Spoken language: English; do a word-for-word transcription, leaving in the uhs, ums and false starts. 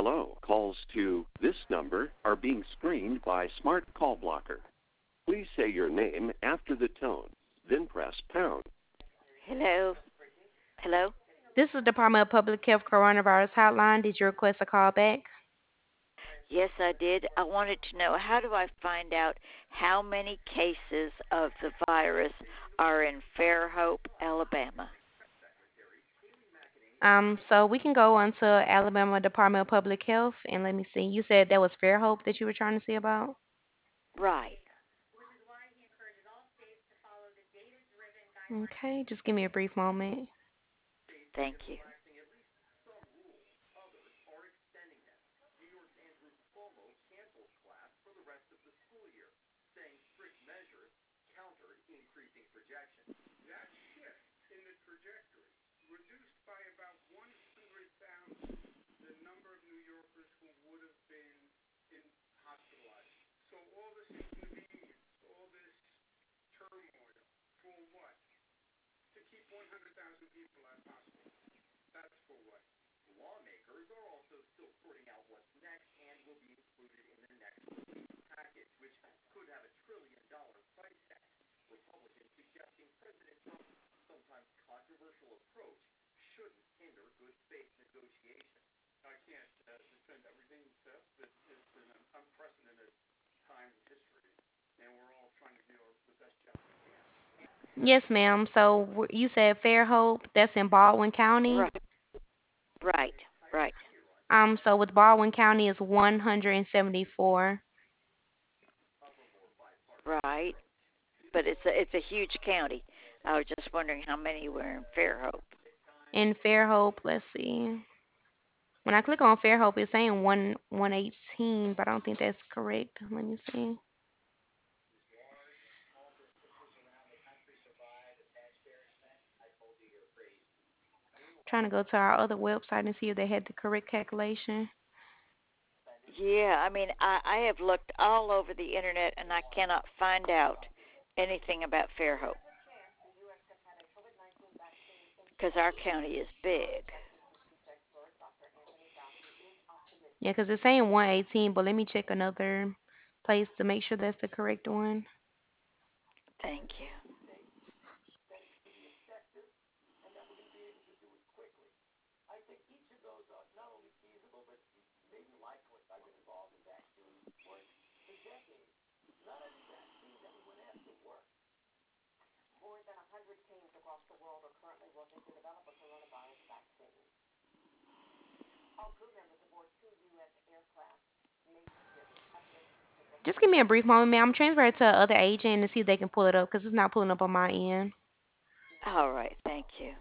Hello. Calls to this number are being screened by Smart Call Blocker. Please say your name after the tone, then press pound. Hello? Hello? This is Department of Public Health Coronavirus Hotline. Did you request a call back? Yes, I did. I wanted to know, how do I find out how many cases of the virus are in Fairhope, Alabama? Um, so we can go on to Alabama Department of Public Health and let me see. You said that was Fairhope that you were trying to see about? Right. Okay, just give me a brief moment. Thank you. Yes, ma'am. So w- you said Fairhope, that's in Baldwin County. Right. Right. Right. Um, so with Baldwin County is one hundred seventy-four. Right. But it's a it's a huge county. I was just wondering how many were in Fairhope. In Fairhope, let's see. When I click on Fairhope, it's saying one one eighteen, but I don't think that's correct. Let me see. Trying to go to our other website and see if they had the correct calculation. Yeah, I mean, I, I have looked all over the internet and I cannot find out anything about Fairhope because our county is big. Yeah, 'cause it's saying one eighteen, but let me check another place to make sure that's the correct one. Thank you. Just give me a brief moment, ma'am. I'm transferring to the other agent to see if they can pull it up 'cause it's not pulling up on my end. All right, thank you.